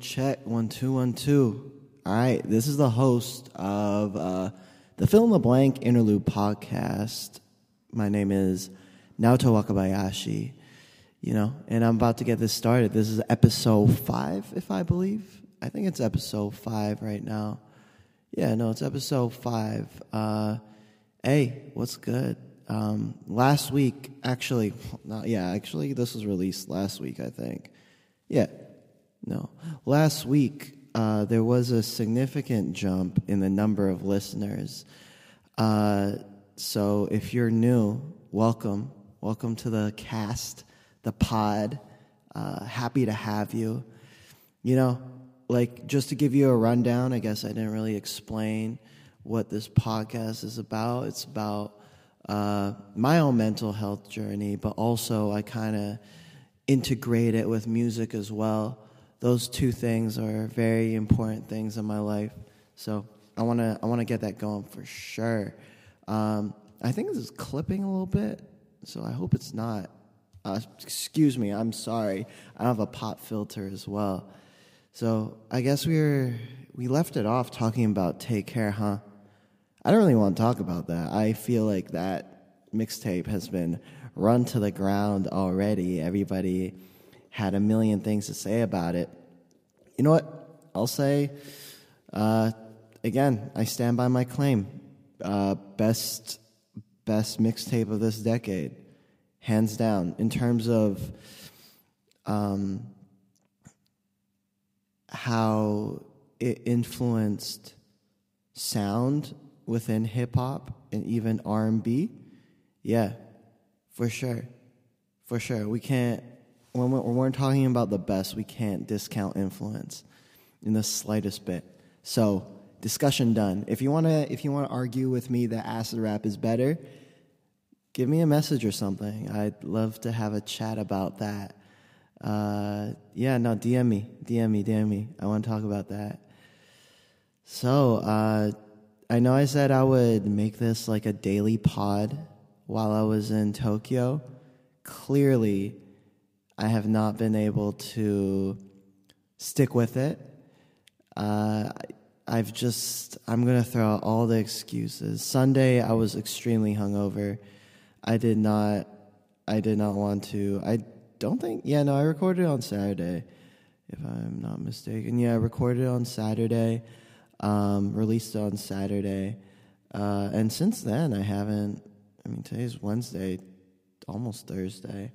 check. 1 2 1 2. All right, this is the host of the Fill in the Blank Interlude podcast. My name is Naoto Wakabayashi, and I'm about to get this started. This is episode 5, if I believe. I think it's episode 5 right now. Yeah, no, it's episode 5. Hey, what's good? Last week, this was released last week, I think. Last week, there was a significant jump in the number of listeners. So if you're new, welcome. Welcome to the cast, the pod. Happy to have you. Just to give you a rundown, I guess I didn't really explain what this podcast is about. It's about my own mental health journey, but also I kind of integrate it with music as well. Those two things are very important things in my life. So I want to get that going for sure. I think this is clipping a little bit, so I hope it's not. Excuse me, I'm sorry. I have a pop filter as well. So I guess we left it off talking about Take Care, huh? I don't really want to talk about that. I feel like that mixtape has been run to the ground already. Everybody had a million things to say about it. You know what? I'll say, again, I stand by my claim. Best mixtape of this decade, hands down. In terms of how it influenced sound within hip-hop and even R&B, yeah, for sure. We can't, when we're talking about the best, we can't discount influence in the slightest bit. So, discussion done. If you wanna argue with me that acid rap is better, give me a message or something. I'd love to have a chat about that. DM me. I want to talk about that. So, I know I said I would make this like a daily pod while I was in Tokyo. Clearly, I have not been able to stick with it. I'm going to throw out all the excuses. Sunday, I was extremely hungover. I did not want to. I recorded on Saturday, if I'm not mistaken. Yeah, I recorded on Saturday, released it on Saturday. And since then, I haven't. Today's Wednesday, almost Thursday.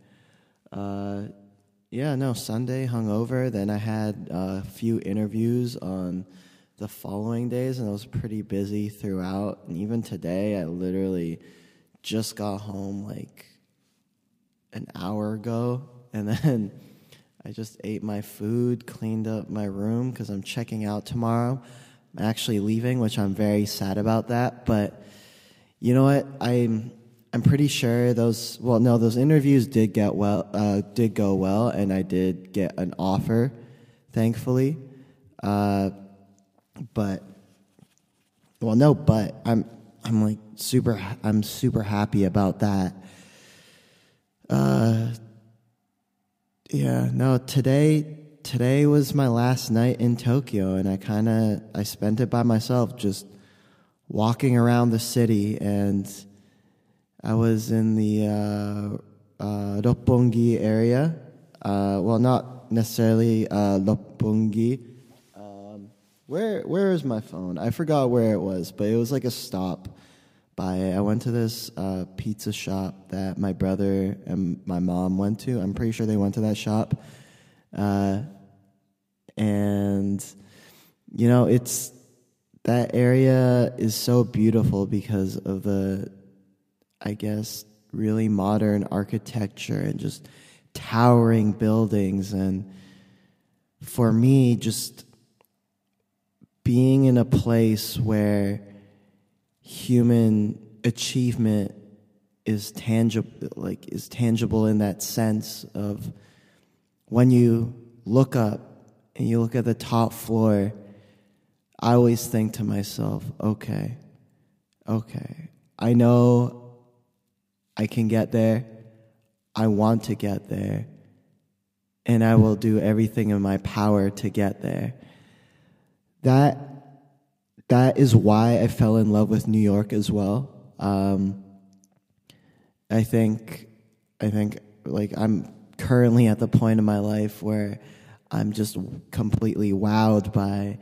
Sunday hungover. Then I had a few interviews on the following days, and I was pretty busy throughout. And even today, I literally just got home like an hour ago, and then I just ate my food, cleaned up my room because I'm checking out tomorrow. I'm actually leaving, which I'm very sad about that. But you know what? I'm pretty sure those interviews did go well, and I did get an offer, thankfully. I'm super happy about that. Today was my last night in Tokyo, and I spent it by myself, just walking around the city, and I was in the Roppongi area. Not necessarily Roppongi. Where is my phone? I forgot where it was, but it was like a stop by. I went to this pizza shop that my brother and my mom went to. I'm pretty sure they went to that shop. It's that area is so beautiful because of the, I guess, really modern architecture and just towering buildings. And for me, just being in a place where human achievement is tangible in that sense of when you look up and you look at the top floor, I always think to myself, okay, I know I can get there. I want to get there. and I will do everything in my power to get there. That is why I fell in love with New York as well. I think like I'm currently at the point in my life where I'm just completely wowed by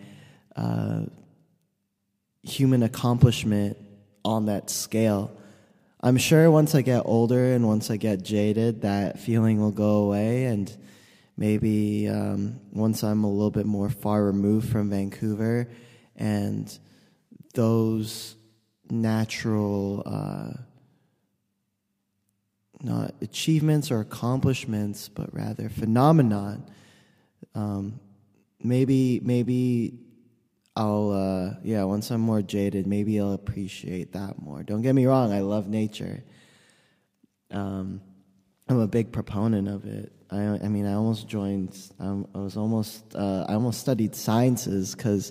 human accomplishment on that scale. I'm sure once I get older and once I get jaded, that feeling will go away, and maybe once I'm a little bit more far removed from Vancouver and those natural not achievements or accomplishments, but rather phenomenon, maybe I'll once I'm more jaded, maybe I'll appreciate that more. Don't get me wrong, I love nature. I'm a big proponent of it. I mean, I almost joined. I almost studied sciences because,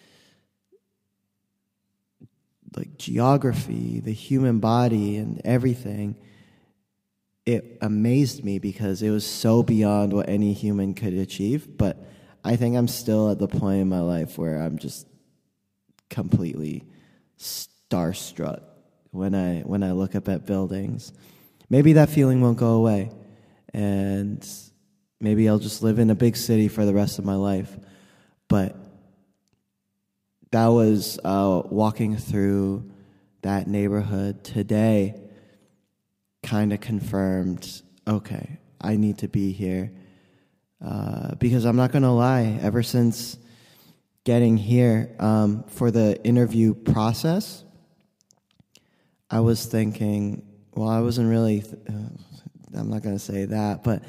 like, geography, the human body, and everything. It amazed me because it was so beyond what any human could achieve. But I think I'm still at the point in my life where I'm just completely starstruck when I look up at buildings. Maybe that feeling won't go away, and maybe I'll just live in a big city for the rest of my life. But that was walking through that neighborhood today kind of confirmed, okay, I need to be here. Because I'm not going to lie, ever since getting here for the interview process, I was thinking, well, I wasn't really, I'm not going to say that, but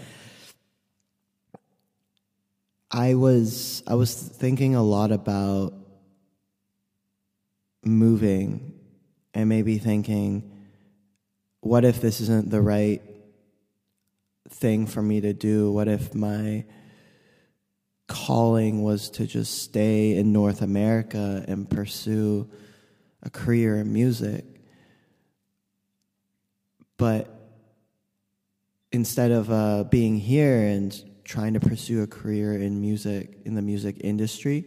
I was thinking a lot about moving and maybe thinking, what if this isn't the right thing for me to do? What if my calling was to just stay in North America and pursue a career in music? But instead of being here and trying to pursue a career in music, in the music industry,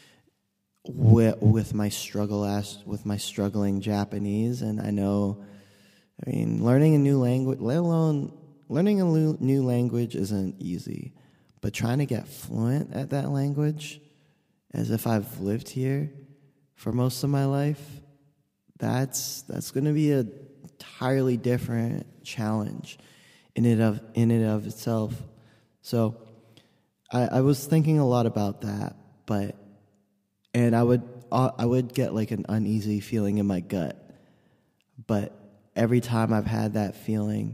with my struggling Japanese, and learning a new language, let alone learning a new language, isn't easy. But trying to get fluent at that language, as if I've lived here for most of my life, that's going to be an entirely different challenge in and of itself. So I was thinking a lot about that, and I would get like an uneasy feeling in my gut, but every time I've had that feeling,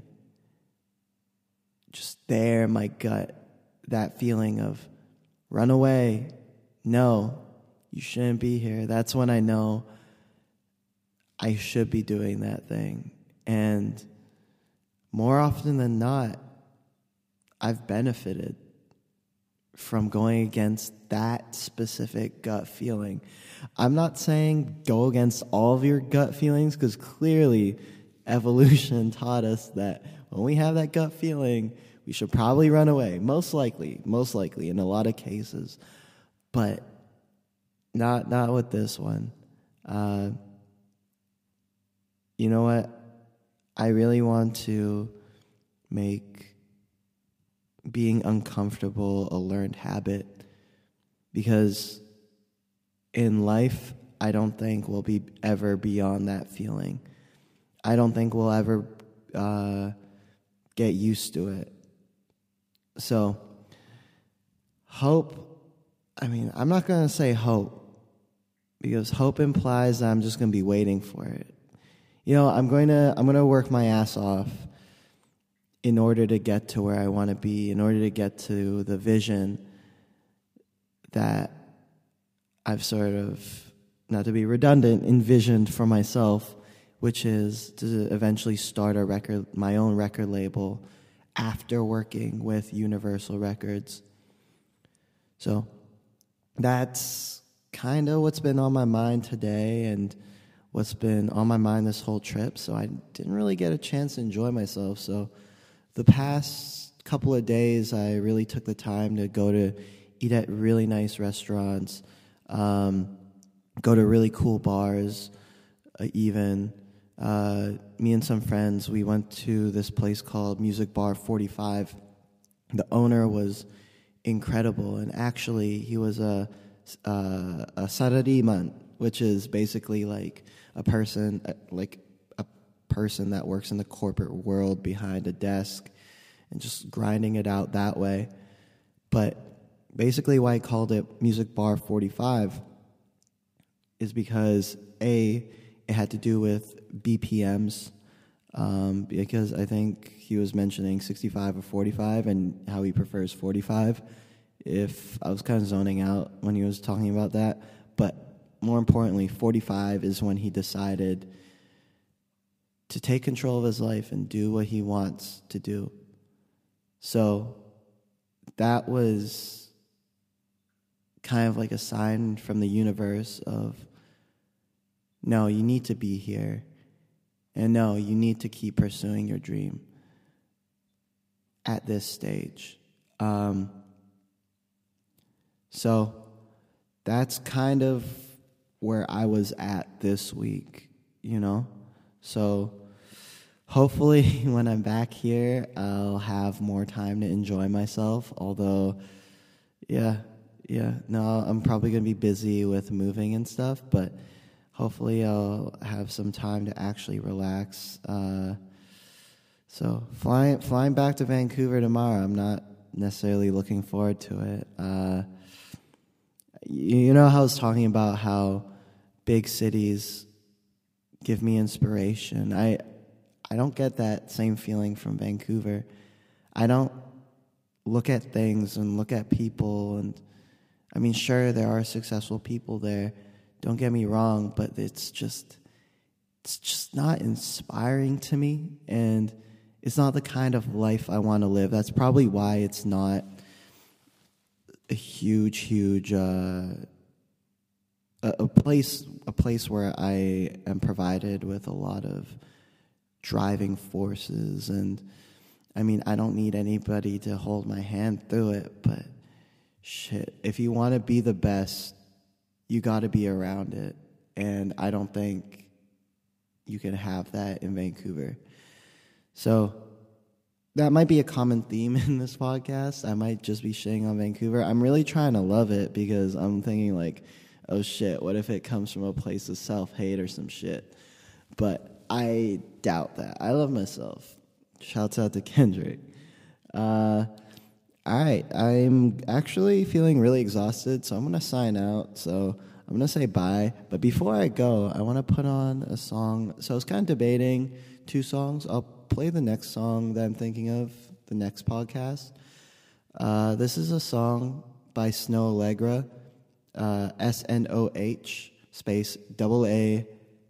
just there in my gut, that feeling of run away, no, you shouldn't be here. That's when I know I should be doing that thing. And more often than not, I've benefited from going against that specific gut feeling. I'm not saying go against all of your gut feelings, because clearly evolution taught us that when we have that gut feeling, we should probably run away. Most likely in a lot of cases, but not with this one. You know what? I really want to make being uncomfortable a learned habit, because in life, I don't think we'll be ever beyond that feeling. I don't think we'll ever get used to it. So, hope, I'm not going to say hope, because hope implies that I'm just going to be waiting for it. I'm going to work my ass off in order to get to where I want to be, in order to get to the vision that I've sort of, not to be redundant, envisioned for myself, which is to eventually start my own record label after working with Universal Records. So that's kind of what's been on my mind today and what's been on my mind this whole trip. So I didn't really get a chance to enjoy myself. So the past couple of days, I really took the time to go to eat at really nice restaurants, go to really cool bars, even. Me and some friends, we went to this place called Music Bar 45. The owner was incredible, and actually he was a sarariman, which is basically like a person that works in the corporate world behind a desk and just grinding it out that way. But basically why I called it Music Bar 45 is because it had to do with BPMs, because I think he was mentioning 65 or 45 and how he prefers 45. If I was kind of zoning out when he was talking about that, but more importantly, 45 is when he decided to take control of his life and do what he wants to do. So that was kind of like a sign from the universe of, no, you need to be here. And no, you need to keep pursuing your dream at this stage. So that's kind of where I was at this week, you know? So hopefully when I'm back here, I'll have more time to enjoy myself. Although, I'm probably going to be busy with moving and stuff, but hopefully I'll have some time to actually relax. So flying back to Vancouver tomorrow, I'm not necessarily looking forward to it. You know how I was talking about how big cities give me inspiration. I don't get that same feeling from Vancouver. I don't look at things and look at people, and I mean, sure, there are successful people there. Don't get me wrong, but it's just not inspiring to me, and it's not the kind of life I want to live. That's probably why it's not a huge a place where I am provided with a lot of driving forces. And I mean, I don't need anybody to hold my hand through it, but shit, if you want to be the best, you got to be around it. And I don't think you can have that in Vancouver. So that might be a common theme in this podcast. I might just be shitting on Vancouver. I'm really trying to love it because I'm thinking like, oh shit, what if it comes from a place of self-hate or some shit? But I doubt that. I love myself. Shouts out to Kendrick. All right, I'm actually feeling really exhausted, so I'm going to sign out. So I'm going to say bye. But before I go, I want to put on a song. So I was kind of debating two songs. I'll play the next song that I'm thinking of, the next podcast. This is a song by Snoh Aalegra, SNOH space AALEGRA,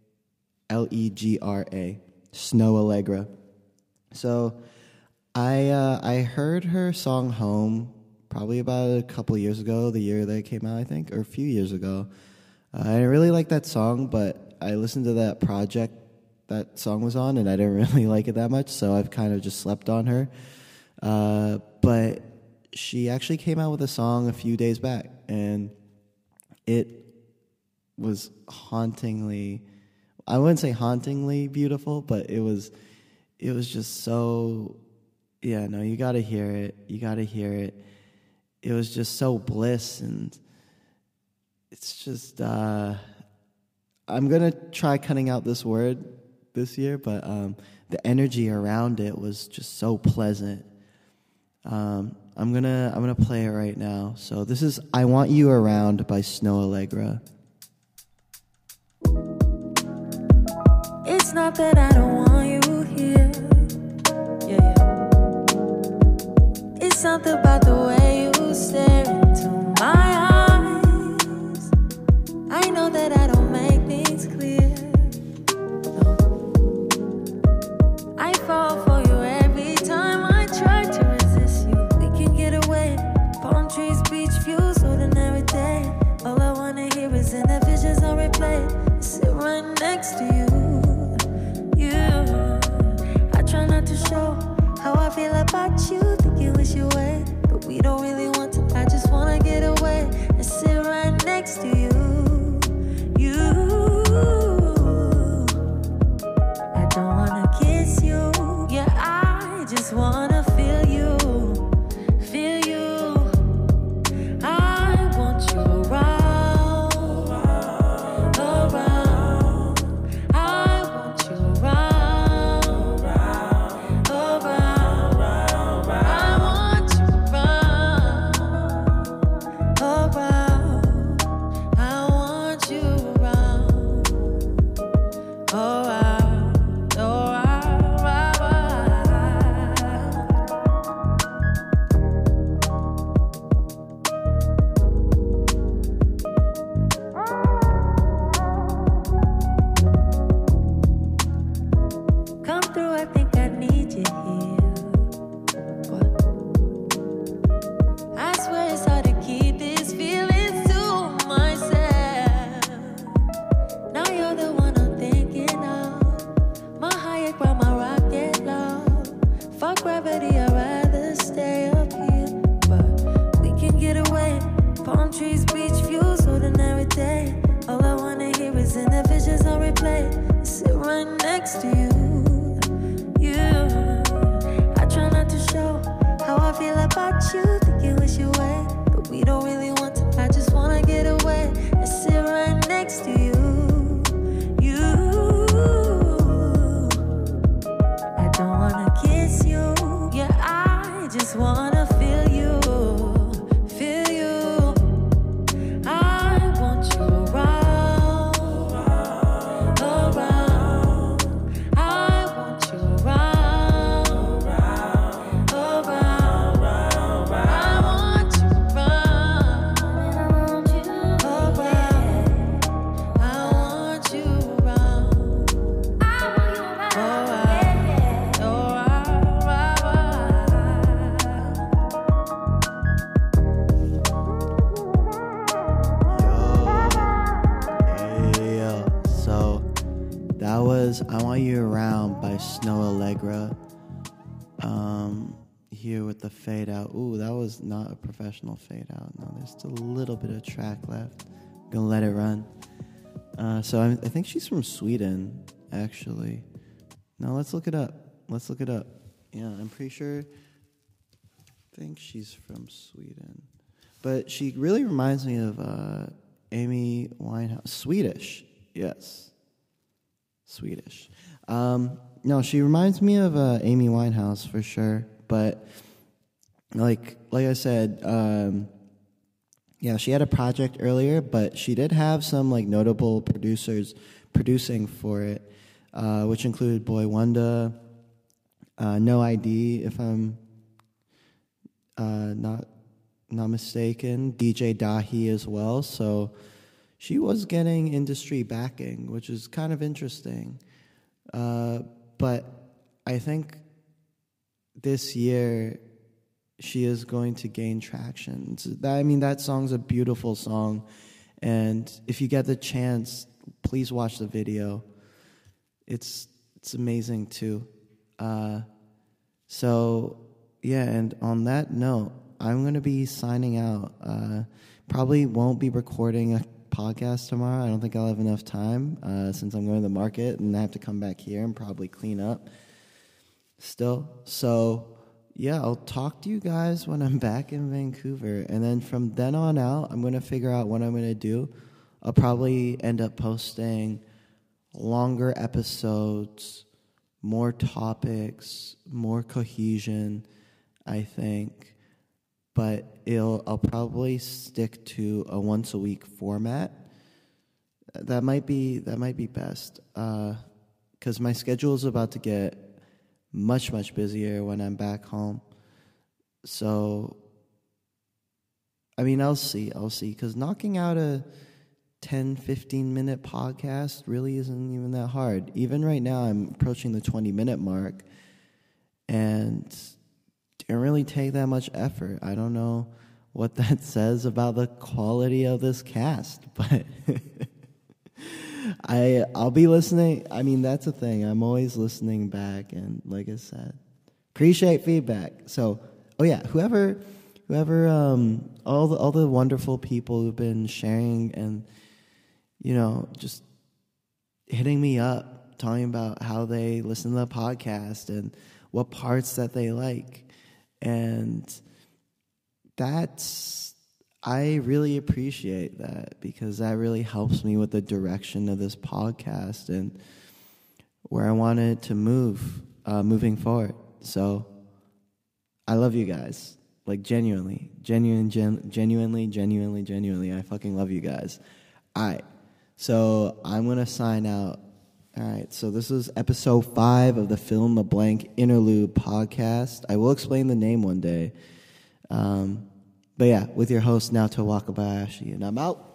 Snoh Aalegra. So I heard her song Home probably about a couple years ago, the year that it came out, I think, or a few years ago. I really like that song, but I listened to that project that song was on, and I didn't really like it that much, so I've kind of just slept on her. But she actually came out with a song a few days back, and it was hauntingly, I wouldn't say hauntingly beautiful, but it was just so, yeah, no, you gotta hear it. You gotta hear it. It was just so bliss, and it's just, I'm gonna try cutting out this word this year, but the energy around it was just so pleasant. I'm gonna play it right now. So this is "I Want You Around" by Snoh Aalegra. It's not that I don't want you here. Yeah. It's something about the way you stare into my eyes. I know that I don't make things clear. No. I fall for you every time I try to resist you. We can get away. Palm trees, beach views, ordinary day. All I wanna hear is in the visions on replay. Sit right next to you. I try not to show how I feel about you. Think you was I Want You Around by Snow Allegra. Here with the fade out. Ooh, that was not a professional fade out. No, there's still a little bit of track left. Gonna let it run. So I think she's from Sweden, actually. No, let's look it up. Yeah, I'm pretty sure. I think she's from Sweden. But she really reminds me of Amy Winehouse. Swedish, yes. Swedish. No, she reminds me of Amy Winehouse for sure. But like I said, yeah, she had a project earlier, but she did have some like notable producers producing for it, which included Boy Wonder, No ID, if I'm not mistaken, DJ Dahi as well. So she was getting industry backing, which is kind of interesting. But I think this year she is going to gain traction. That song's a beautiful song, and if you get the chance, please watch the video. It's amazing too. So yeah, and on that note, I'm going to be signing out. Probably won't be recording a podcast tomorrow. I don't think I'll have enough time since I'm going to the market and I have to come back here and probably clean up still. So yeah, I'll talk to you guys when I'm back in Vancouver. And then from then on out, I'm going to figure out what I'm going to do. I'll probably end up posting longer episodes, more topics, more cohesion, I think. But I'll probably stick to a once a week format. That might be best. 'Cause my schedule is about to get much, much busier when I'm back home. So, I'll see, 'cause knocking out a 10, 15-minute podcast really isn't even that hard. Even right now, I'm approaching the 20-minute mark, and didn't really take that much effort. I don't know what that says about the quality of this cast, but I'll be listening. That's the thing. I'm always listening back, and like I said, appreciate feedback. So, whoever, all the wonderful people who've been sharing and just hitting me up, talking about how they listen to the podcast and what parts that they like, and I really appreciate that, because that really helps me with the direction of this podcast and where I want it to move moving forward. So I love you guys. Like genuinely, I fucking love you guys. All right. So I'm going to sign out. All right. So this is episode 5 of the Fill in the Blank Interlude podcast. I will explain the name one day. But yeah, with your host, Naoto Wakabayashi, and I'm out.